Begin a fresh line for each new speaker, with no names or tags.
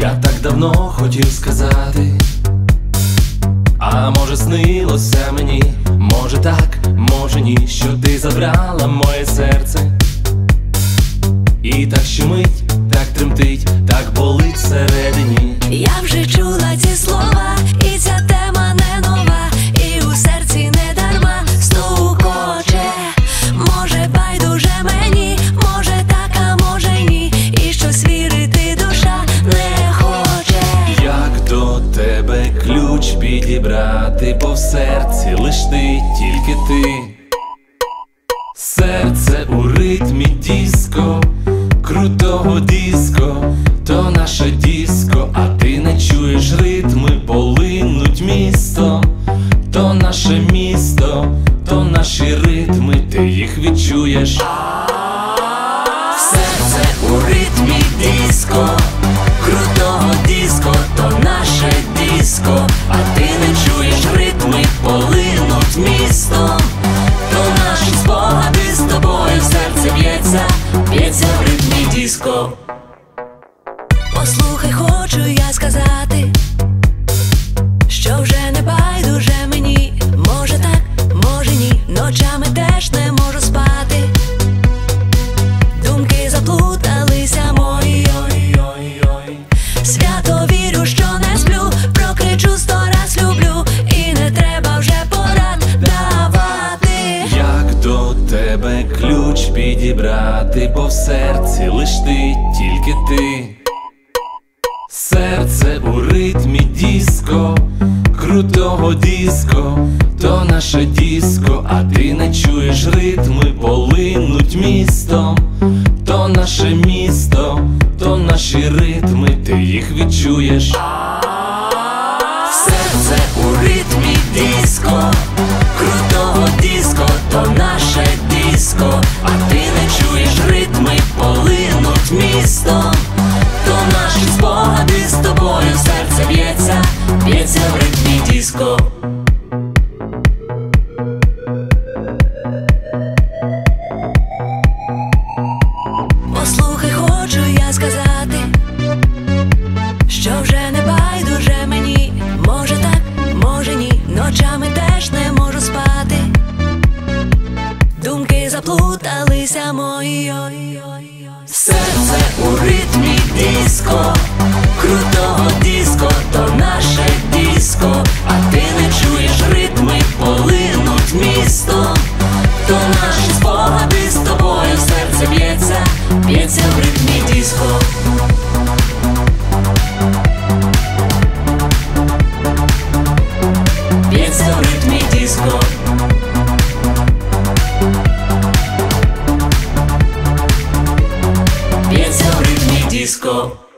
Я так давно хотів сказати, а може снилося мені, може так, може ні, що ти забрала моє серце. І так щемить, так тремтить, так болить всередині.
Я вже чула ці слова, і ця тема не нова, і у серці не дарма стукоче. Може байдуже мені, може так, а може ні, і щось вірити душа не хоче.
Як до тебе ключ підібрати, бо в серці лиш ти, тільки ти. Серце у ритмі диско, крутого диско, то наше диско, а ти не чуєш ритми, полинуть місто, то наше місто, то наші ритми, ти їх відчуєш.
Серце у ритмі диско, крутого диско, то наше диско, а ти не чуєш ритми, полинуть місто, то наші спогади з тобою, серце б'ється, б'ється в ритмі диско. Послухай, хочу я сказати, що вже не байдуже мені, може так, може ні, ночами теж не можу спати. Думки заплуталися мої, ой-ой-ой. Свято вірю, що не сплю, прокричу 100 раз люблю, і не треба вже порад давати.
Як до тебе ключ підібрати, бо в серці лиш ти, тільки ти. Серце у ритмі диско, крутого диско, то наше диско, а ти не чуєш ритми, полинуть містом, то наше місто, то наші ритми, ти їх відчуєш.
Серце у ритмі диско, крутого диско, то наше диско, а ти не чуєш ритми, полинуть містом, то наші спогади з тобою, серце б'ється, б'ється в ритмі диско. Послухай, хочу я сказати, що вже не байдуже мені, може так, може ні, ночами теж не можу спати. Думки заплуталися мої, ой-ой-ой. Серце у ритмі диско, крутого диско, то наше диско, а ти не чуєш ритми, полинуть місто, то наші спогади з тобою, серце б'ється, б'ється в ритмі диско. Б'ється в ритмі диско. Б'ється в ритмі диско.